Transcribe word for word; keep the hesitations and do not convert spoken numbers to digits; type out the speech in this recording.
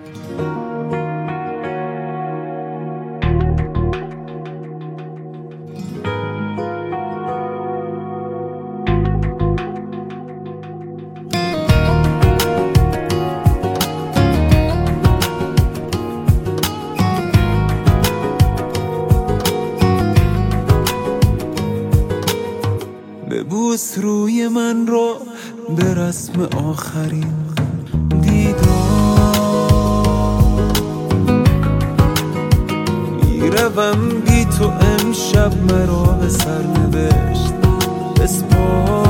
ببوس روی من رو به رسم آخرین دیدار، میروم بی تو امشب مرا به سرنوشت بسپار.